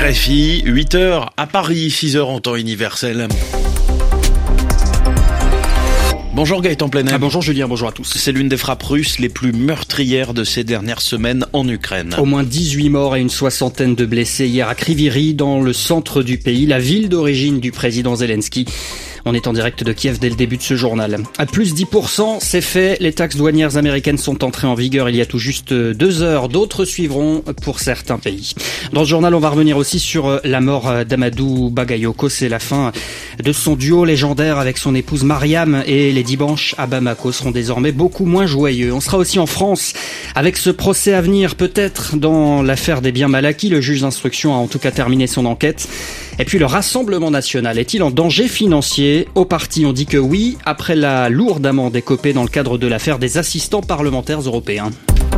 RFI, 8h à Paris, 6h en temps universel. Bonjour Gaëtan Plenet. Bonjour Julien, bonjour à tous. C'est l'une des frappes russes les plus meurtrières de ces dernières semaines en Ukraine. Au moins 18 morts et une soixantaine de blessés hier à Kryvyi, dans le centre du pays, la ville d'origine du président Zelensky. On est en direct de Kiev dès le début de ce journal. À plus 10%, c'est fait. Les taxes douanières américaines sont entrées en vigueur il y a tout juste 2 heures. D'autres suivront pour certains pays. Dans ce journal, on va revenir aussi sur la mort d'Amadou Bagayoko. C'est la fin de son duo légendaire avec son épouse Mariam, et les dimanches à Bamako seront désormais beaucoup moins joyeux. On sera aussi en France avec ce procès à venir, peut-être dans l'affaire des biens mal acquis. Le juge d'instruction a en tout cas terminé son enquête. Et puis le Rassemblement national est-il en danger financier ? Au parti, on dit que oui, après la lourde amende écopée dans le cadre de l'affaire des assistants parlementaires européens.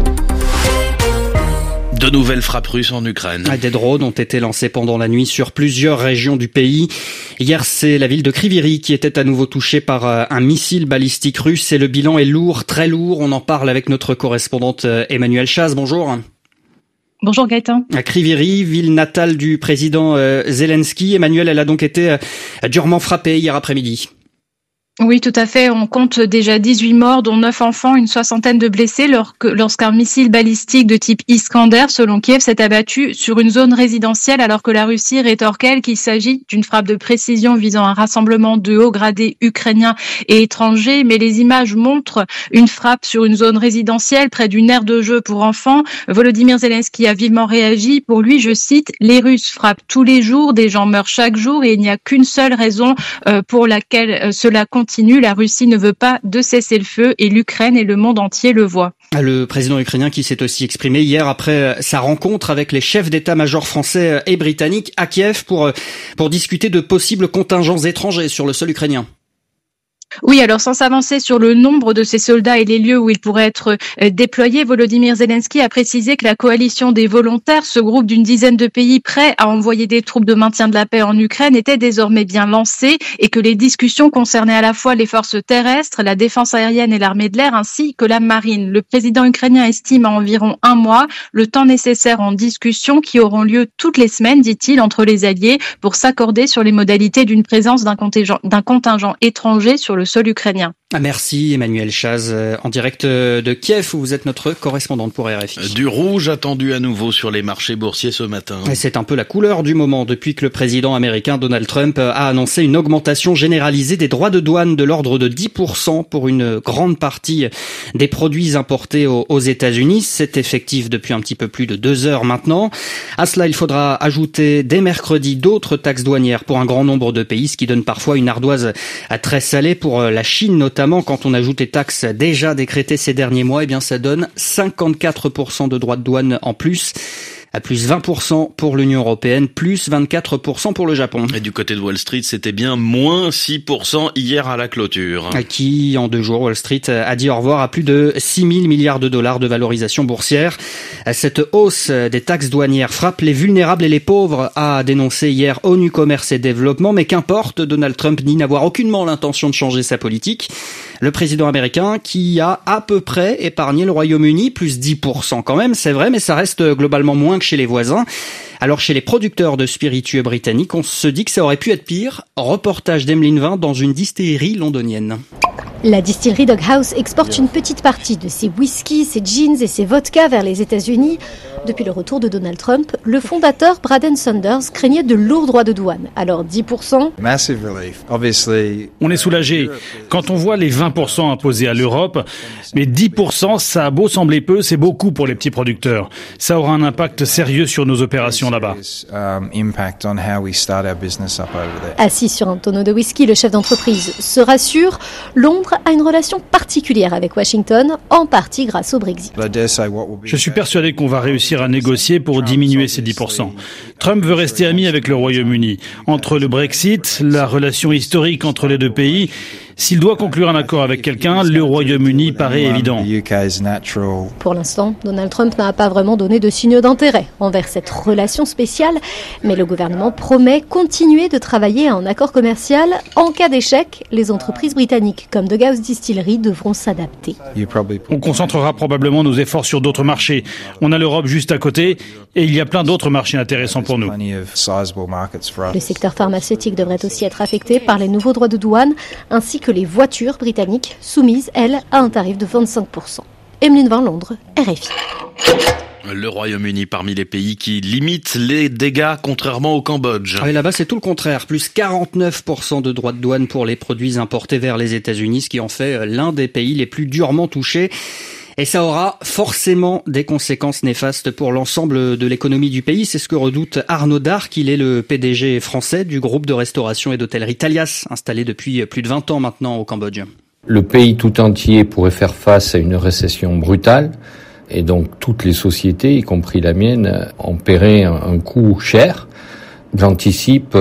De nouvelles frappes russes en Ukraine. Des drones ont été lancés pendant la nuit sur plusieurs régions du pays. Hier, c'est la ville de Kryvyi qui était à nouveau touchée par un missile balistique russe, et le bilan est lourd, très lourd. On en parle avec notre correspondante Emmanuelle Chaz. Bonjour. Bonjour Gaëtan. À Kryvyi, ville natale du président Zelensky. Emmanuelle, elle a donc été durement frappée hier après-midi. Oui, tout à fait. On compte déjà 18 morts, dont 9 enfants, une soixantaine de blessés lorsqu'un missile balistique de type Iskander, selon Kiev, s'est abattu sur une zone résidentielle, alors que la Russie rétorque qu'il s'agit d'une frappe de précision visant un rassemblement de hauts gradés ukrainiens et étrangers. Mais les images montrent une frappe sur une zone résidentielle près d'une aire de jeu pour enfants. Volodymyr Zelensky a vivement réagi. Pour lui, je cite, « Les Russes frappent tous les jours, des gens meurent chaque jour et il n'y a qu'une seule raison pour laquelle cela continue. La Russie ne veut pas de cessez-le-feu et l'Ukraine et le monde entier le voient. » Le président ukrainien qui s'est aussi exprimé hier après sa rencontre avec les chefs d'état-major français et britanniques à Kiev pour discuter de possibles contingents étrangers sur le sol ukrainien. Oui, alors sans s'avancer sur le nombre de ces soldats et les lieux où ils pourraient être déployés, Volodymyr Zelensky a précisé que la coalition des volontaires, ce groupe d'une dizaine de pays prêts à envoyer des troupes de maintien de la paix en Ukraine, était désormais bien lancée, et que les discussions concernaient à la fois les forces terrestres, la défense aérienne et l'armée de l'air, ainsi que la marine. Le président ukrainien estime à environ 1 mois le temps nécessaire en discussions qui auront lieu toutes les semaines, dit-il, entre les alliés pour s'accorder sur les modalités d'une présence d'un contingent étranger sur le sol ukrainien. Merci Emmanuelle Chaz, en direct de Kiev où vous êtes notre correspondante pour RFI. Du rouge attendu à nouveau sur les marchés boursiers ce matin. Et c'est un peu la couleur du moment depuis que le président américain Donald Trump a annoncé une augmentation généralisée des droits de douane de l'ordre de 10% pour une grande partie des produits importés aux États-Unis. C'est effectif depuis un petit peu plus de 2 heures maintenant. À cela, il faudra ajouter dès mercredi d'autres taxes douanières pour un grand nombre de pays, ce qui donne parfois une ardoise très salée pour la Chine notamment. Quand on ajoute les taxes déjà décrétées ces derniers mois, ça donne 54% de droits de douane en plus. À plus 20% pour l'Union européenne, plus 24% pour le Japon. Et du côté de Wall Street, c'était bien moins 6% hier à la clôture. Qui, en 2 jours, Wall Street a dit au revoir à plus de 6 000 milliards de dollars de valorisation boursière. Cette hausse des taxes douanières frappe les vulnérables et les pauvres, a dénoncé hier ONU Commerce et Développement. Mais qu'importe, Donald Trump nie n'avoir aucunement l'intention de changer sa politique. Le président américain qui a à peu près épargné le Royaume-Uni, plus 10% quand même, c'est vrai, mais ça reste globalement moins que chez les voisins. Alors chez les producteurs de spiritueux britanniques, on se dit que ça aurait pu être pire. Reportage d'Emeline Vin dans une distillerie londonienne. La distillerie Doghouse exporte une petite partie de ses whiskies, ses gins et ses vodkas vers les États-Unis. Depuis le retour de Donald Trump, le fondateur Braden Saunders craignait de lourds droits de douane. Alors 10%. On est soulagé quand on voit les 20% imposés à l'Europe, mais 10%, ça a beau sembler peu, c'est beaucoup pour les petits producteurs. Ça aura un impact sérieux sur nos opérations là-bas. Assis sur un tonneau de whisky, le chef d'entreprise se rassure. Londres a une relation particulière avec Washington, en partie grâce au Brexit. Je suis persuadé qu'on va réussir à négocier pour diminuer ces 10%. Trump veut rester ami avec le Royaume-Uni. Entre le Brexit, la relation historique entre les deux pays S'il doit conclure un accord avec quelqu'un, le Royaume-Uni paraît évident. Pour l'instant, Donald Trump n'a pas vraiment donné de signe d'intérêt envers cette relation spéciale, mais le gouvernement promet continuer de travailler à un accord commercial. En cas d'échec, les entreprises britanniques comme The Gauss Distillery devront s'adapter. On concentrera probablement nos efforts sur d'autres marchés. On a l'Europe juste à côté et il y a plein d'autres marchés intéressants pour nous. Le secteur pharmaceutique devrait aussi être affecté par les nouveaux droits de douane ainsi que les voitures britanniques soumises, elles, à un tarif de 25%. Emeline Van Londres, RFI. Le Royaume-Uni parmi les pays qui limitent les dégâts, contrairement au Cambodge. Et là-bas, c'est tout le contraire. Plus 49% de droits de douane pour les produits importés vers les États-Unis, ce qui en fait l'un des pays les plus durement touchés. Et ça aura forcément des conséquences néfastes pour l'ensemble de l'économie du pays. C'est ce que redoute Arnaud Darc. Il est le PDG français du groupe de restauration et d'hôtellerie Talias, installé depuis plus de 20 ans maintenant au Cambodge. Le pays tout entier pourrait faire face à une récession brutale. Et donc toutes les sociétés, y compris la mienne, en paieraient un coût cher. J'anticipe,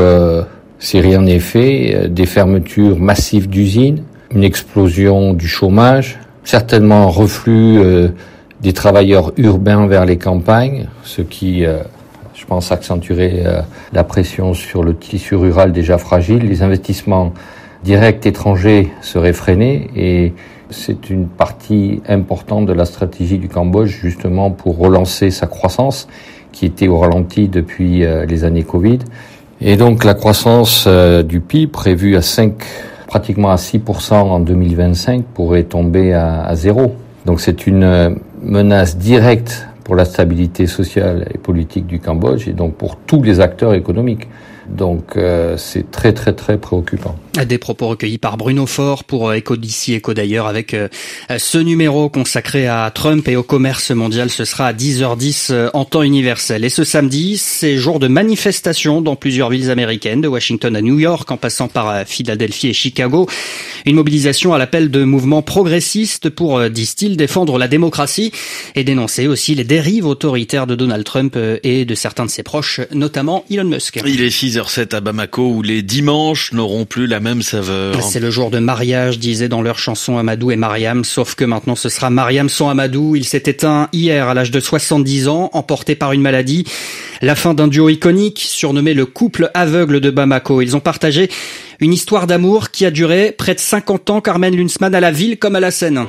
si rien n'est fait, des fermetures massives d'usines, une explosion du chômage, certainement un reflux des travailleurs urbains vers les campagnes, ce qui, je pense, accentuerait la pression sur le tissu rural déjà fragile. Les investissements directs étrangers seraient freinés et c'est une partie importante de la stratégie du Cambodge, justement, pour relancer sa croissance, qui était au ralenti depuis les années Covid. Et donc, la croissance du PIB, prévue pratiquement à 6% en 2025, pourrait tomber à 0. Donc, c'est une menace directe pour la stabilité sociale et politique du Cambodge, et donc pour tous les acteurs économiques. Donc c'est très très très préoccupant. Des propos recueillis par Bruno Faure pour Écho d'ici, Écho d'ailleurs, avec ce numéro consacré à Trump et au commerce mondial. Ce sera à 10h10 en temps universel. Et ce samedi, c'est jour de manifestation dans plusieurs villes américaines, de Washington à New York, en passant par Philadelphie et Chicago. Une mobilisation à l'appel de mouvements progressistes pour, disent-ils, défendre la démocratie et dénoncer aussi les dérives autoritaires de Donald Trump et de certains de ses proches, notamment Elon Musk. Il est 6h07 à Bamako où les dimanches n'auront plus la même saveur. C'est le jour de mariage, disaient dans leur chanson Amadou et Mariam, sauf que maintenant ce sera Mariam sans Amadou. Il s'est éteint hier à l'âge de 70 ans, emporté par une maladie. La fin d'un duo iconique, surnommé le couple aveugle de Bamako. Ils ont partagé une histoire d'amour qui a duré près de 50 ans, Carmen Lunsman, à la ville comme à la scène.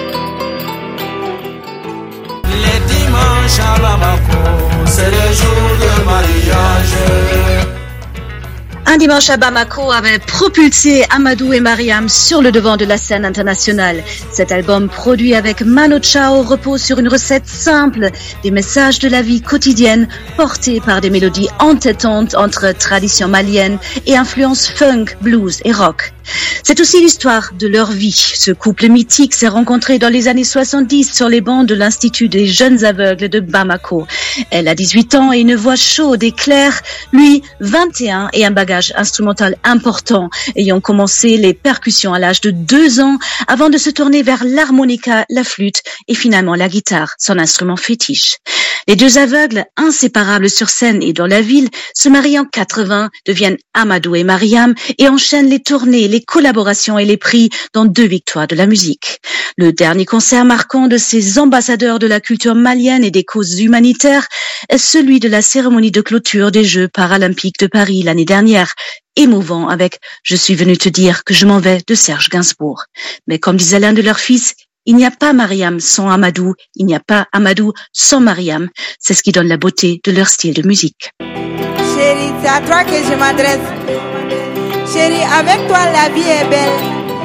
Les dimanches à Bamako, c'est le jour de mariage. Un dimanche à Bamako avait propulsé Amadou et Mariam sur le devant de la scène internationale. Cet album produit avec Mano Chao repose sur une recette simple, des messages de la vie quotidienne portés par des mélodies entêtantes entre tradition malienne et influences funk, blues et rock. C'est aussi l'histoire de leur vie. Ce couple mythique s'est rencontré dans les années 70 sur les bancs de l'Institut des jeunes aveugles de Bamako. Elle a 18 ans et une voix chaude et claire, lui 21 et un bagage instrumental important, ayant commencé les percussions à l'âge de 2 ans avant de se tourner vers l'harmonica, la flûte et finalement la guitare, son instrument fétiche. Les deux aveugles, inséparables sur scène et dans la ville, se marient en 80, deviennent Amadou et Mariam et enchaînent les tournées, les collaborations et les prix dans 2 victoires de la musique. Le dernier concert marquant de ces ambassadeurs de la culture malienne et des causes humanitaires est celui de la cérémonie de clôture des Jeux paralympiques de Paris l'année dernière, émouvant avec « Je suis venu te dire que je m'en vais » de Serge Gainsbourg. Mais comme disait l'un de leurs fils, il n'y a pas Mariam sans Amadou, il n'y a pas Amadou sans Mariam. C'est ce qui donne la beauté de leur style de musique. Chérie, c'est à toi que je m'adresse. Chérie, avec toi la vie est belle.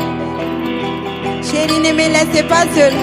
Chérie, ne me laissez pas seule.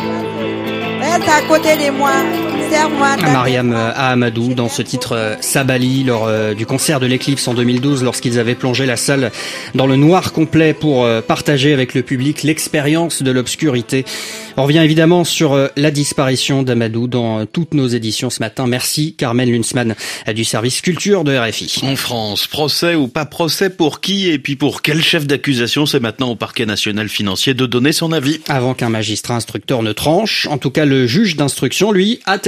Reste à côté de moi. Mariam à Amadou dans ce titre Sabali lors du concert de l'Eclipse en 2012 lorsqu'ils avaient plongé la salle dans le noir complet pour partager avec le public l'expérience de l'obscurité. On revient évidemment sur la disparition d'Amadou dans toutes nos éditions ce matin. Merci Carmen Lunsman du service culture de RFI. En France, procès ou pas procès pour qui et puis pour quel chef d'accusation? C'est maintenant au parquet national financier de donner son avis. Avant qu'un magistrat instructeur ne tranche, en tout cas le juge d'instruction lui a terminé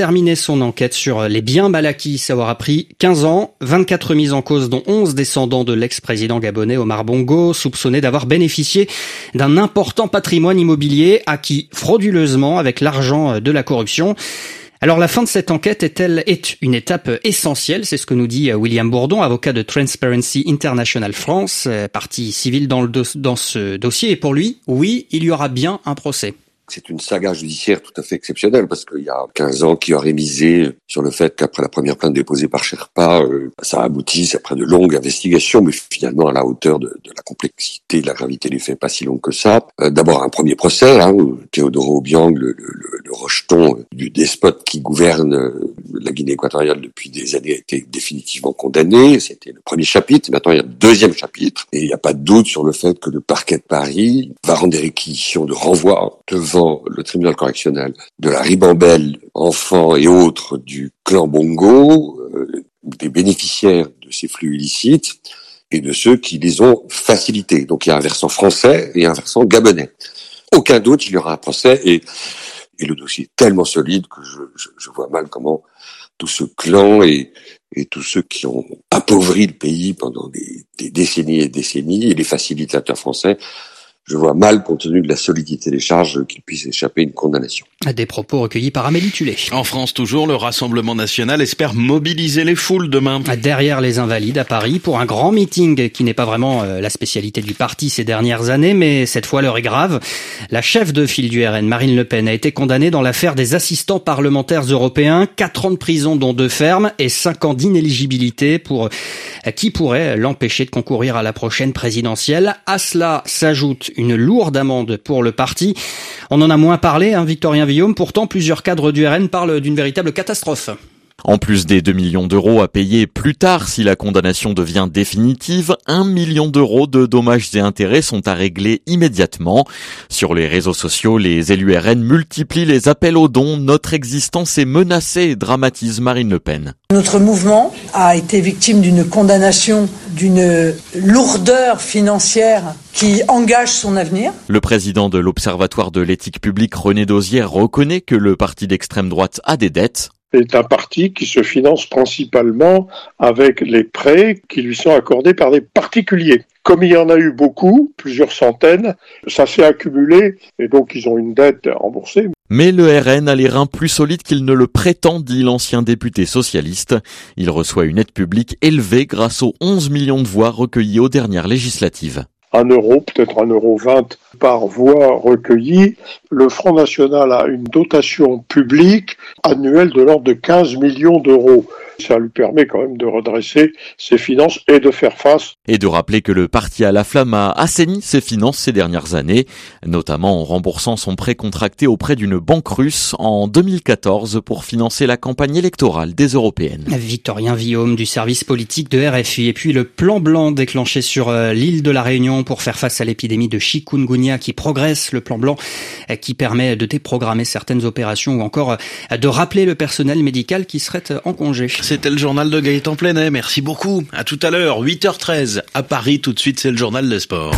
terminé son enquête sur les biens mal acquis. Ça aura pris 15 ans, 24 mises en cause dont 11 descendants de l'ex-président gabonais Omar Bongo, soupçonnés d'avoir bénéficié d'un important patrimoine immobilier acquis frauduleusement avec l'argent de la corruption. Alors la fin de cette enquête est une étape essentielle, c'est ce que nous dit William Bourdon, avocat de Transparency International France, partie civile dans ce dossier. Et pour lui, oui, il y aura bien un procès. C'est une saga judiciaire tout à fait exceptionnelle parce qu'il y a 15 ans qui aurait misé sur le fait qu'après la première plainte déposée par Sherpa, ça aboutisse après de longues investigations, mais finalement à la hauteur de la complexité, de la gravité des faits, pas si long que ça. D'abord un premier procès, où Teodoro Obiang, le rejeton du despote qui gouverne la Guinée équatoriale depuis des années, a été définitivement condamné. C'était le premier chapitre. Maintenant, il y a le deuxième chapitre. Et il n'y a pas de doute sur le fait que le parquet de Paris va rendre des réquisitions de renvoi devant le tribunal correctionnel de la ribambelle, enfants et autres du clan Bongo, des bénéficiaires de ces flux illicites et de ceux qui les ont facilités. Donc il y a un versant français et un versant gabonais. Aucun doute, il y aura un procès et le dossier est tellement solide que je vois mal comment tout ce clan et tous ceux qui ont appauvri le pays pendant des décennies et décennies et les facilitateurs français, je vois mal, compte tenu de la solidité des charges, qu'ils puissent échapper à une condamnation. Des propos recueillis par Amélie Tullet. En France, toujours, le Rassemblement national espère mobiliser les foules demain. Derrière les Invalides à Paris pour un grand meeting qui n'est pas vraiment la spécialité du parti ces dernières années, mais cette fois l'heure est grave. La chef de file du RN, Marine Le Pen, a été condamnée dans l'affaire des assistants parlementaires européens. 4 ans de prison dont 2 fermes et 5 ans d'inéligibilité pour qui pourrait l'empêcher de concourir à la prochaine présidentielle. À cela s'ajoute une lourde amende pour le parti. On en a moins parlé, Victorien Villaume. Pourtant, plusieurs cadres du RN parlent d'une véritable catastrophe. En plus des 2 millions d'euros à payer plus tard si la condamnation devient définitive, 1 million d'euros de dommages et intérêts sont à régler immédiatement. Sur les réseaux sociaux, les élus RN multiplient les appels aux dons. Notre existence est menacée, dramatise Marine Le Pen. Notre mouvement a été victime d'une condamnation, d'une lourdeur financière qui engage son avenir. Le président de l'Observatoire de l'éthique publique, René Dosière, reconnaît que le parti d'extrême droite a des dettes. C'est un parti qui se finance principalement avec les prêts qui lui sont accordés par des particuliers. Comme il y en a eu beaucoup, plusieurs centaines, ça s'est accumulé et donc ils ont une dette à rembourser. Mais le RN a les reins plus solides qu'il ne le prétend, dit l'ancien député socialiste. Il reçoit une aide publique élevée grâce aux 11 millions de voix recueillies aux dernières législatives. 1 euro, peut-être 1,20 € par voix recueillie. Le Front National a une dotation publique annuelle de l'ordre de 15 millions d'euros. Ça lui permet quand même de redresser ses finances et de faire face. Et de rappeler que le parti à la flamme a assaini ses finances ces dernières années, notamment en remboursant son prêt contracté auprès d'une banque russe en 2014 pour financer la campagne électorale des européennes. Victorien Villaume du service politique de RFI. Et puis le plan blanc déclenché sur l'île de la Réunion pour faire face à l'épidémie de chikungunya qui progresse. Le plan blanc qui permet de déprogrammer certaines opérations ou encore de rappeler le personnel médical qui serait en congé. C'était le journal de Gaëtan Plenet. Merci beaucoup. À tout à l'heure, 8h13. À Paris, tout de suite, c'est le journal de sport.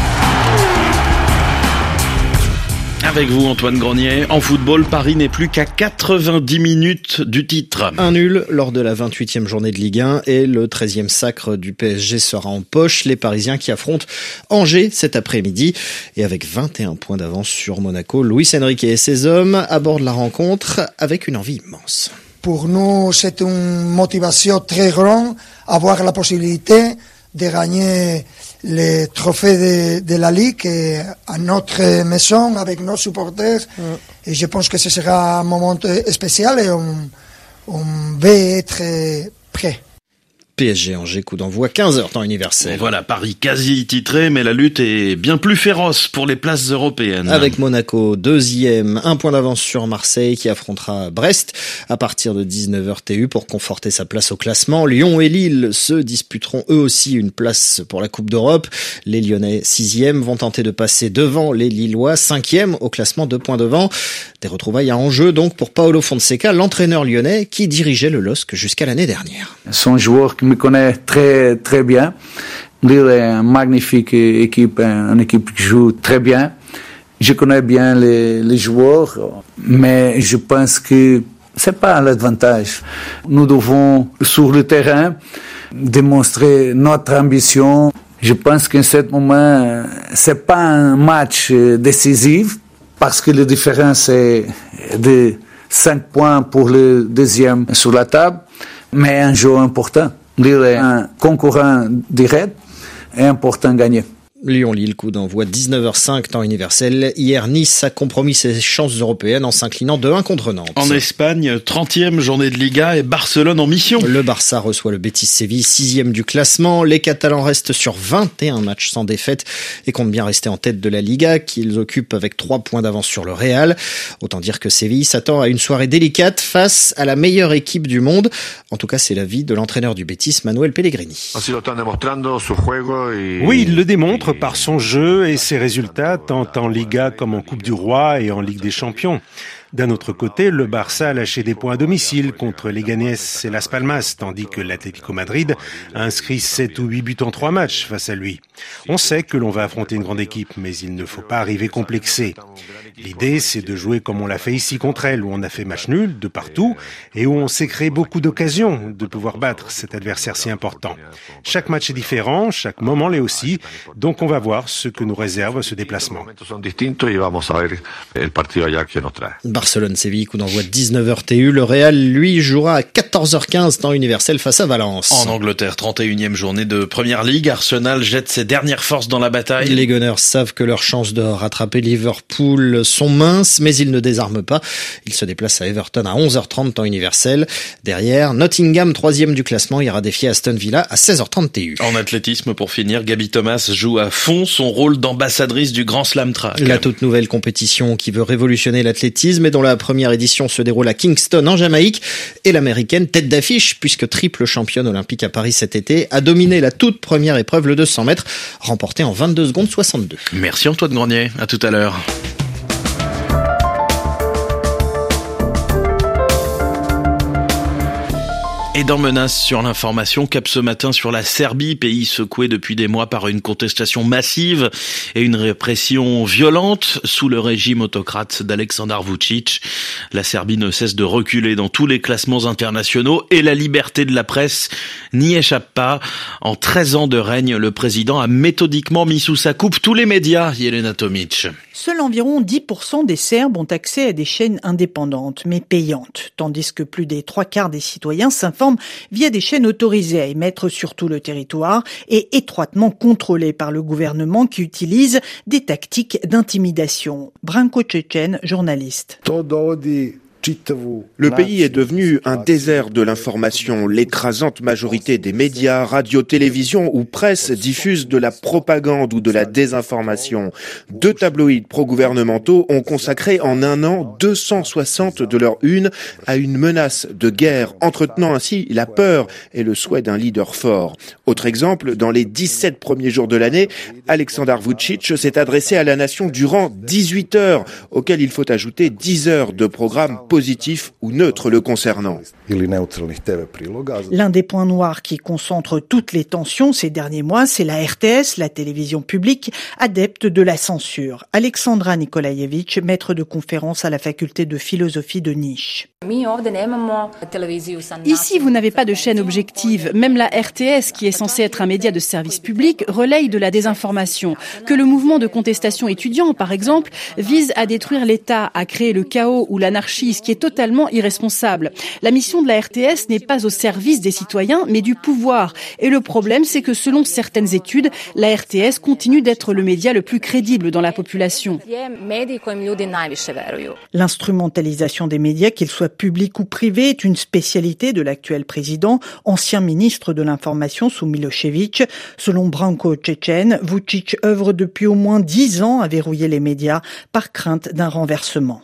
Avec vous, Antoine Grenier. En football, Paris n'est plus qu'à 90 minutes du titre. Un nul lors de la 28e journée de Ligue 1 et le 13e sacre du PSG sera en poche. Les Parisiens qui affrontent Angers cet après-midi. Et avec 21 points d'avance sur Monaco, Luis Enrique et ses hommes abordent la rencontre avec une envie immense. Pour nous, c'est une motivation très grande, avoir la possibilité de gagner les trophées de la Ligue à notre maison, avec nos supporters. Et je pense que ce sera un moment spécial et on va être prêt. PSG Angers, coup d'envoi 15h temps universel. Voilà, Paris quasi titré, mais la lutte est bien plus féroce pour les places européennes. Avec Monaco deuxième, 1 point d'avance sur Marseille qui affrontera Brest à partir de 19h TU pour conforter sa place au classement. Lyon et Lille se disputeront eux aussi une place pour la Coupe d'Europe. Les Lyonnais 6e vont tenter de passer devant les Lillois 5e au classement, 2 points devant. Des retrouvailles à enjeu donc pour Paolo Fonseca, l'entraîneur lyonnais qui dirigeait le LOSC jusqu'à l'année dernière. Son joueur qui me connaît très très bien. Lille est une magnifique équipe, une équipe qui joue très bien. Je connais bien les joueurs, mais je pense que c'est pas l'avantage. Nous devons, sur le terrain, démontrer notre ambition. Je pense qu'en ce moment, c'est pas un match décisif parce que la différence est de 5 points pour le deuxième sur la table, mais un jeu important. Lille est un concurrent direct et important de gagner. Lyon-Lille, coup d'envoi 19h05, temps universel. Hier, Nice a compromis ses chances européennes en s'inclinant 2-1 contre Nantes. En Espagne, 30e journée de Liga et Barcelone en mission. Le Barça reçoit le Betis Séville, 6e du classement. Les Catalans restent sur 21 matchs sans défaite et comptent bien rester en tête de la Liga, qu'ils occupent avec 3 points d'avance sur le Real. Autant dire que Séville s'attend à une soirée délicate face à la meilleure équipe du monde. En tout cas, c'est l'avis de l'entraîneur du Betis, Manuel Pellegrini. Oui, il le démontre par son jeu et ses résultats, tant en Liga comme en Coupe du Roi et en Ligue des Champions. D'un autre côté, le Barça a lâché des points à domicile contre Leganés et Las Palmas, tandis que l'Atlético Madrid a inscrit 7 ou 8 buts en 3 matchs face à lui. On sait que l'on va affronter une grande équipe, mais il ne faut pas arriver complexé. L'idée, c'est de jouer comme on l'a fait ici contre elle, où on a fait match nul de partout et où on s'est créé beaucoup d'occasions de pouvoir battre cet adversaire si important. Chaque match est différent, chaque moment l'est aussi, donc on va voir ce que nous réserve ce déplacement. Barcelone-Séville, coup d'envoi 19h TU. Le Real, lui, jouera à 14h15 temps universel face à Valence. En Angleterre, 31e journée de Première Ligue, Arsenal jette ses dernières forces dans la bataille. Les Gunners savent que leurs chances de rattraper Liverpool sont minces, mais ils ne désarment pas. Ils se déplacent à Everton à 11h30 temps universel. Derrière, Nottingham, 3e du classement, ira défier Aston Villa à 16h30 TU. En athlétisme, pour finir, Gaby Thomas joue à fond son rôle d'ambassadrice du Grand Slam Track. La toute nouvelle compétition qui veut révolutionner l'athlétisme et dont la première édition se déroule à Kingston en Jamaïque, et l'américaine tête d'affiche puisque triple championne olympique à Paris cet été a dominé la toute première épreuve, le 200 mètres, remportée en 22 secondes 62. Merci Antoine Grenier, à tout à l'heure. Et dans Menace sur l'information, cap ce matin sur la Serbie, pays secoué depuis des mois par une contestation massive et une répression violente sous le régime autocrate d'Aleksandar Vučić. La Serbie ne cesse de reculer dans tous les classements internationaux et la liberté de la presse n'y échappe pas. En 13 ans de règne, le président a méthodiquement mis sous sa coupe tous les médias, Jelena Tomic. Seuls environ 10% des Serbes ont accès à des chaînes indépendantes, mais payantes, tandis que plus des 3/4 des citoyens s'informent via des chaînes autorisées à émettre sur tout le territoire et étroitement contrôlées par le gouvernement qui utilise des tactiques d'intimidation. Branko Čečen, journaliste. Le pays est devenu un désert de l'information. L'écrasante majorité des médias, radio, télévision ou presse diffusent de la propagande ou de la désinformation. 2 tabloïds pro-gouvernementaux ont consacré en un an 260 de leur une à une menace de guerre, entretenant ainsi la peur et le souhait d'un leader fort. Autre exemple, dans les 17 premiers jours de l'année, Aleksandar Vučić s'est adressé à la nation durant 18 heures, auxquelles il faut ajouter 10 heures de programme positif ou neutre le concernant. L'un des points noirs qui concentre toutes les tensions ces derniers mois, c'est la RTS, la télévision publique, adepte de la censure. Alexandra Nikolaevich, maître de conférence à la faculté de philosophie de Niš. Ici, vous n'avez pas de chaîne objective. Même la RTS, qui est censée être un média de service public, relaye de la désinformation. Que le mouvement de contestation étudiant, par exemple, vise à détruire l'État, à créer le chaos ou l'anarchie, ce qui est totalement irresponsable. La mission de la RTS n'est pas au service des citoyens, mais du pouvoir. Et le problème, c'est que selon certaines études, la RTS continue d'être le média le plus crédible dans la population. L'instrumentalisation des médias, qu'ils soient publics ou privés, est une spécialité de l'actuel président, ancien ministre de l'information sous Milošević. Selon Branko Čečen, Vučić œuvre depuis au moins 10 ans à verrouiller les médias par crainte d'un renversement.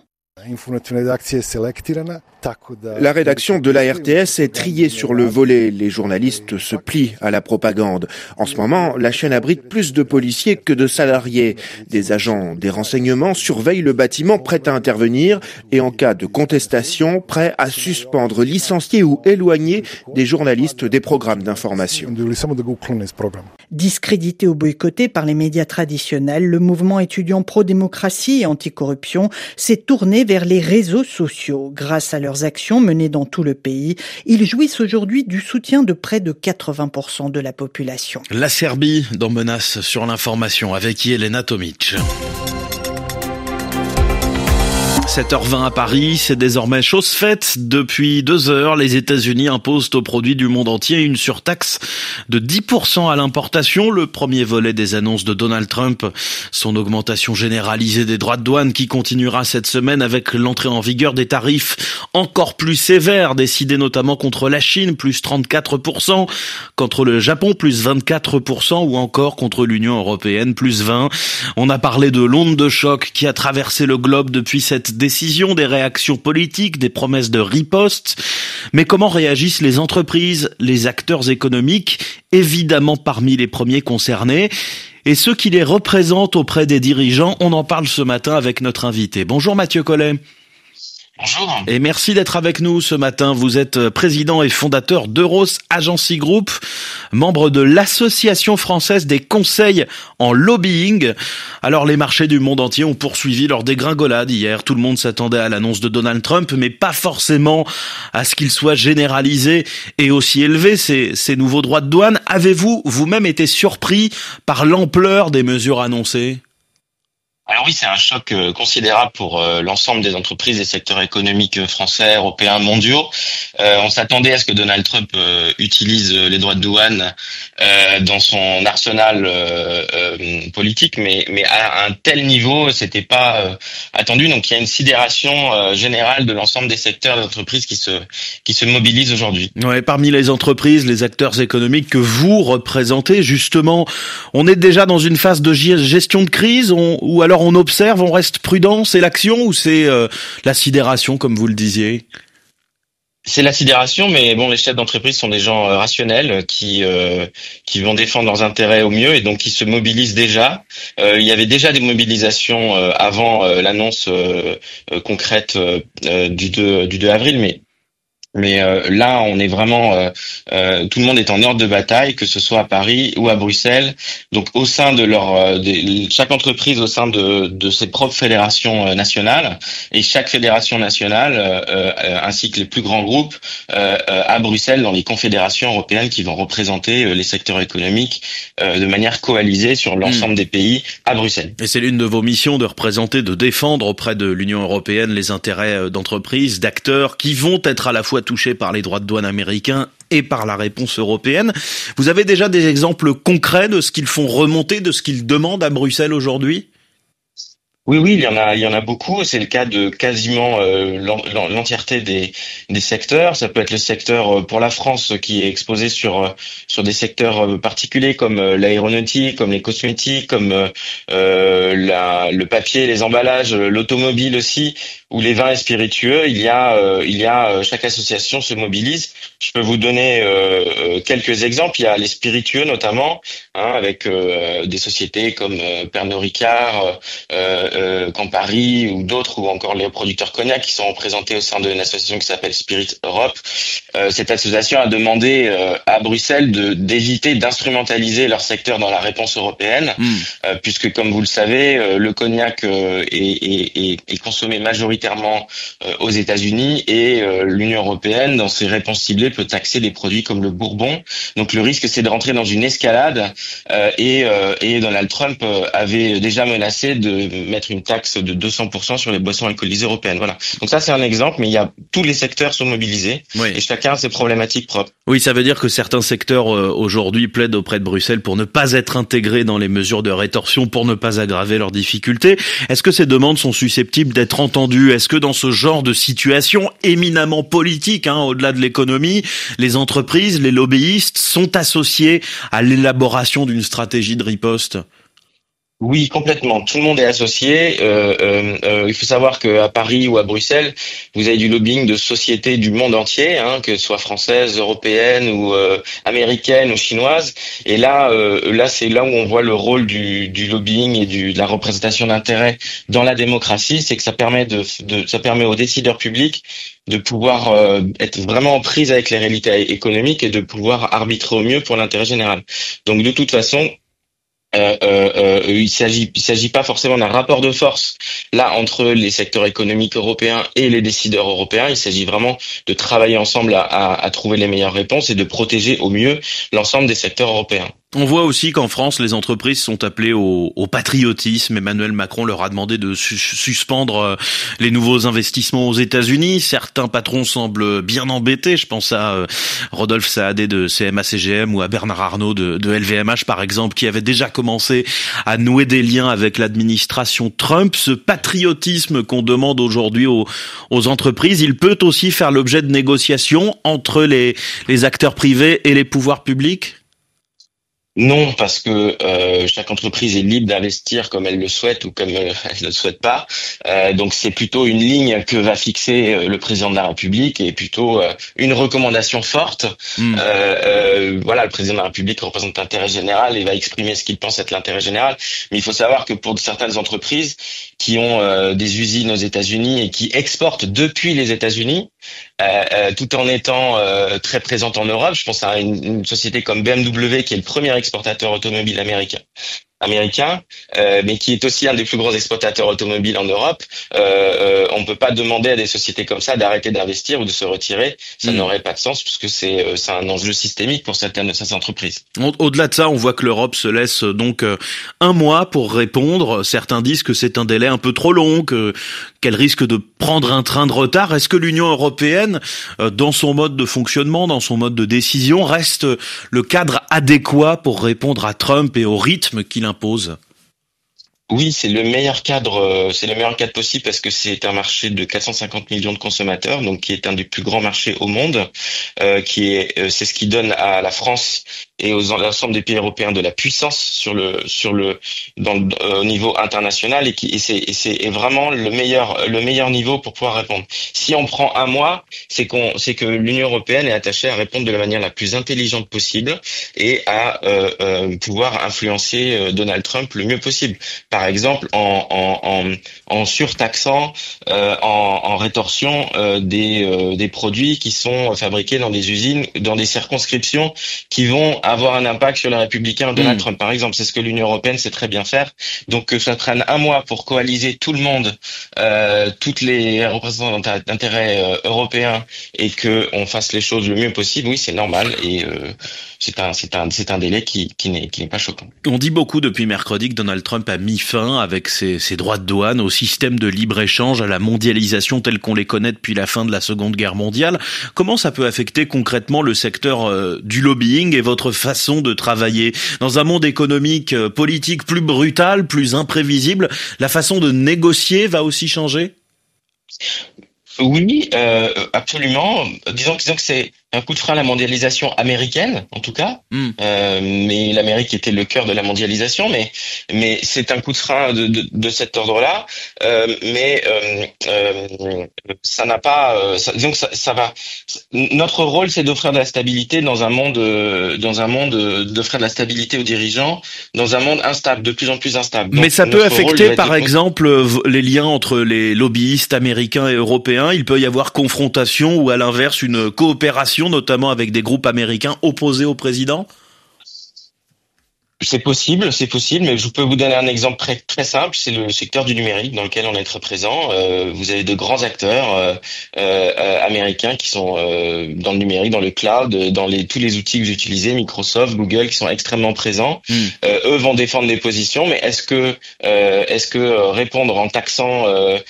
La rédaction de la RTS est triée sur le volet. Les journalistes se plient à la propagande. En ce moment, la chaîne abrite plus de policiers que de salariés. Des agents des renseignements surveillent le bâtiment prêt à intervenir et en cas de contestation, prêt à suspendre, licencier ou éloigner des journalistes des programmes d'information. Discrédité ou boycotté par les médias traditionnels, le mouvement étudiant pro-démocratie et anticorruption s'est tourné tournés vers les réseaux sociaux. Grâce à leurs actions menées dans tout le pays, ils jouissent aujourd'hui du soutien de près de 80% de la population. La Serbie dans Menace sur l'information avec Yelena Tomic. 7h20 à Paris, c'est désormais chose faite. Depuis 2 heures, les États-Unis imposent aux produits du monde entier une surtaxe de 10% à l'importation. Le premier volet des annonces de Donald Trump, son augmentation généralisée des droits de douane qui continuera cette semaine avec l'entrée en vigueur des tarifs encore plus sévères, décidés notamment contre la Chine, plus 34%, contre le Japon, plus 24%, ou encore contre l'Union européenne, plus 20%. On a parlé de l'onde de choc qui a traversé le globe depuis cette décision, des réactions politiques, des promesses de riposte. Mais comment réagissent les entreprises, les acteurs économiques, évidemment parmi les premiers concernés, et ceux qui les représentent auprès des dirigeants? On en parle ce matin avec notre invité. Bonjour Mathieu Collet. Bonjour. Et merci d'être avec nous ce matin. Vous êtes président et fondateur d'Euros Agency Group, membre de l'Association française des conseils en lobbying. Alors les marchés du monde entier ont poursuivi leur dégringolade hier. Tout le monde s'attendait à l'annonce de Donald Trump, mais pas forcément à ce qu'il soit généralisé et aussi élevé, ces nouveaux droits de douane. Avez-vous vous-même été surpris par l'ampleur des mesures annoncées ? Alors oui, c'est un choc considérable pour l'ensemble des entreprises et secteurs économiques français, européens, mondiaux. On s'attendait à ce que Donald Trump utilise les droits de douane dans son arsenal politique, mais à un tel niveau, c'était pas attendu. Donc il y a une sidération générale de l'ensemble des secteurs d'entreprises qui se mobilisent aujourd'hui. Ouais, parmi les entreprises, les acteurs économiques que vous représentez, justement, on est déjà dans une phase de gestion de crise, ou alors on observe, on reste prudent, c'est l'action ou c'est la sidération, comme vous le disiez ? C'est la sidération, mais bon, les chefs d'entreprise sont des gens rationnels qui vont défendre leurs intérêts au mieux et donc qui se mobilisent déjà. Il y avait déjà des mobilisations avant l'annonce concrète du 2 avril, mais là, on est vraiment, tout le monde est en ordre de bataille, que ce soit à Paris ou à Bruxelles. Donc, au sein de chaque entreprise au sein de ses propres fédérations nationales, et chaque fédération nationale, ainsi que les plus grands groupes à Bruxelles, dans les confédérations européennes qui vont représenter les secteurs économiques de manière coalisée sur l'ensemble des pays à Bruxelles. Et c'est l'une de vos missions de représenter, de défendre auprès de l'Union européenne les intérêts d'entreprises, d'acteurs qui vont être à la fois touchés par les droits de douane américains et par la réponse européenne. Vous avez déjà des exemples concrets de ce qu'ils font remonter, de ce qu'ils demandent à Bruxelles aujourd'hui ? Oui, il y en a beaucoup. C'est le cas de quasiment l'entièreté des secteurs. Ça peut être le secteur pour la France qui est exposé sur des secteurs particuliers comme l'aéronautique, comme les cosmétiques, comme le papier, les emballages, l'automobile aussi, ou les vins et spiritueux. Il y a chaque association se mobilise. Je peux vous donner quelques exemples. Il y a les spiritueux notamment, avec des sociétés comme Pernod Ricard, Campari ou d'autres, ou encore les producteurs cognac qui sont représentés au sein d'une association qui s'appelle Spirit Europe. Cette association a demandé à Bruxelles d'éviter d'instrumentaliser leur secteur dans la réponse européenne, puisque comme vous le savez, le cognac est consommé majoritairement aux États-Unis et l'Union européenne, dans ses réponses ciblées, peut taxer des produits comme le bourbon. Donc le risque, c'est de rentrer dans une escalade et Donald Trump avait déjà menacé de mettre une taxe de 200% sur les boissons alcoolisées européennes. Voilà. Donc ça, c'est un exemple, mais tous les secteurs sont mobilisés et chacun a ses problématiques propres. Oui, ça veut dire que certains secteurs aujourd'hui plaident auprès de Bruxelles pour ne pas être intégrés dans les mesures de rétorsion, pour ne pas aggraver leurs difficultés. Est-ce que ces demandes sont susceptibles d'être entendues ? Est-ce que dans ce genre de situation éminemment politique, au-delà de l'économie, les entreprises, les lobbyistes sont associés à l'élaboration d'une stratégie de riposte ? Oui, complètement. Tout le monde est associé. Il faut savoir qu'à Paris ou à Bruxelles, vous avez du lobbying de sociétés du monde entier, que ce soit françaises, européennes ou américaines ou chinoises. Et là, c'est là où on voit le rôle du lobbying et de la représentation d'intérêts dans la démocratie, c'est que ça permet ça permet aux décideurs publics de pouvoir être vraiment en prise avec les réalités économiques et de pouvoir arbitrer au mieux pour l'intérêt général. Donc de toute façon, il s'agit pas forcément d'un rapport de force là entre les secteurs économiques européens et les décideurs européens. Il s'agit vraiment de travailler ensemble à trouver les meilleures réponses et de protéger au mieux l'ensemble des secteurs européens. On voit aussi qu'en France, les entreprises sont appelées au patriotisme. Emmanuel Macron leur a demandé de suspendre les nouveaux investissements aux États-Unis. Certains patrons semblent bien embêtés. Je pense à Rodolphe Saadé de CMA-CGM ou à Bernard Arnault de LVMH, par exemple, qui avait déjà commencé à nouer des liens avec l'administration Trump. Ce patriotisme qu'on demande aujourd'hui aux entreprises, il peut aussi faire l'objet de négociations entre les acteurs privés et les pouvoirs publics ? Non, parce que chaque entreprise est libre d'investir comme elle le souhaite ou comme elle ne le souhaite pas. Donc c'est plutôt une ligne que va fixer le président de la République et plutôt une recommandation forte. Voilà, le président de la République représente l'intérêt général et va exprimer ce qu'il pense être l'intérêt général. Mais il faut savoir que pour certaines entreprises qui ont des usines aux États-Unis et qui exportent depuis les États-Unis, tout en étant très présente en Europe, je pense à une société comme BMW qui est le premier exportateur automobile américain, mais qui est aussi un des plus gros exportateurs automobiles en Europe. On ne peut pas demander à des sociétés comme ça d'arrêter d'investir ou de se retirer. Ça n'aurait pas de sens puisque c'est un enjeu systémique pour certaines de ces entreprises. Au-delà de ça, on voit que l'Europe se laisse donc un mois pour répondre. Certains disent que c'est un délai un peu trop long, qu'elle risque de prendre un train de retard. Est-ce que l'Union européenne, dans son mode de fonctionnement, dans son mode de décision, reste le cadre adéquat pour répondre à Trump et au rythme qu'il impose ? Oui, c'est le meilleur cadre possible parce que c'est un marché de 450 millions de consommateurs, donc qui est un des plus grands marchés au monde, c'est ce qui donne à la France et à l'ensemble des pays européens de la puissance au niveau international et c'est vraiment le meilleur niveau pour pouvoir répondre. Si on prend un mois, c'est que l'Union européenne est attachée à répondre de la manière la plus intelligente possible et à pouvoir influencer Donald Trump le mieux possible. Par exemple, en surtaxant, en rétorsion des produits qui sont fabriqués dans des usines, dans des circonscriptions qui vont avoir un impact sur les républicains de Donald Trump. Par exemple, c'est ce que l'Union européenne sait très bien faire. Donc que ça prenne un mois pour coaliser tout le monde, toutes les représentants d'intérêts européens et que on fasse les choses le mieux possible. Oui, c'est normal et c'est un délai qui n'est pas choquant. On dit beaucoup depuis mercredi que Donald Trump a mis fin avec ses droits de douane au système de libre-échange, à la mondialisation telle qu'on les connaît depuis la fin de la Seconde Guerre mondiale. Comment ça peut affecter concrètement le secteur du lobbying et votre façon de travailler ? Dans un monde économique, politique plus brutal, plus imprévisible, la façon de négocier va aussi changer ? Oui, absolument. Disons que c'est un coup de frein à la mondialisation américaine, en tout cas. Mais l'Amérique était le cœur de la mondialisation, mais c'est un coup de frein de cet ordre-là. Mais ça n'a pas. Disons que ça va. Notre rôle, c'est d'offrir de la stabilité dans un monde d'offrir de la stabilité aux dirigeants dans un monde instable, de plus en plus instable. Donc, mais ça peut affecter, par exemple, les liens entre les lobbyistes américains et européens. Il peut y avoir confrontation ou à l'inverse une coopération, notamment avec des groupes américains opposés au président ? C'est possible, mais je peux vous donner un exemple très simple, c'est le secteur du numérique dans lequel on est très présent. Vous avez de grands acteurs américains qui sont dans le numérique, dans le cloud, dans tous les outils que vous utilisez, Microsoft, Google, qui sont extrêmement présents. Eux vont défendre des positions, mais est-ce que répondre en taxant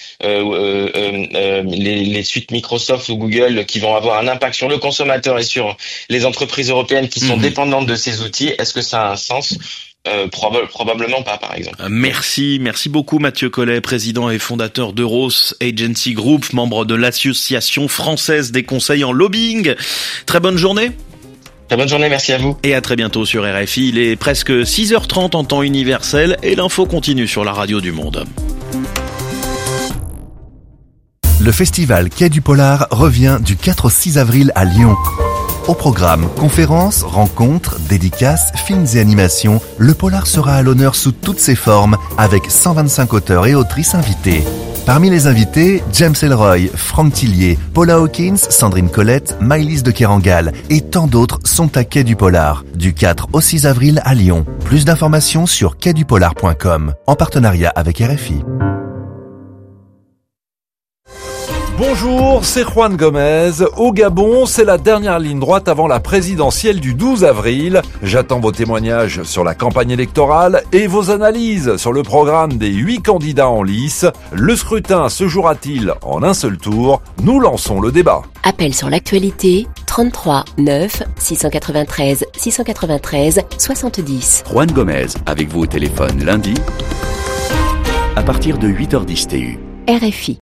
les suites Microsoft ou Google qui vont avoir un impact sur le consommateur et sur les entreprises européennes qui sont dépendantes de ces outils, est-ce que ça a un sens ? Probablement pas, par exemple. Merci beaucoup Mathieu Collet, président et fondateur d'Euros Agency Group, membre de l'Association française des conseils en lobbying. Très bonne journée. Très bonne journée, merci à vous. Et à très bientôt sur RFI. Il est presque 6h30 en temps universel et l'info continue sur la radio du Monde. Le festival Quai du Polar revient du 4 au 6 avril à Lyon. Au programme, conférences, rencontres, dédicaces, films et animations, le polar sera à l'honneur sous toutes ses formes avec 125 auteurs et autrices invités. Parmi les invités, James Ellroy, Franck Tillier, Paula Hawkins, Sandrine Colette, Maëlys de Kerangal et tant d'autres sont à Quai du Polar, du 4 au 6 avril à Lyon. Plus d'informations sur quaidupolar.com, en partenariat avec RFI. Bonjour, c'est Juan Gomez. Au Gabon, c'est la dernière ligne droite avant la présidentielle du 12 avril. J'attends vos témoignages sur la campagne électorale et vos analyses sur le programme des 8 candidats en lice. Le scrutin se jouera-t-il en un seul tour? Nous lançons le débat. Appel sur l'actualité, 33 9 693 693 70. Juan Gomez, avec vous au téléphone lundi, à partir de 8h10 TU. RFI.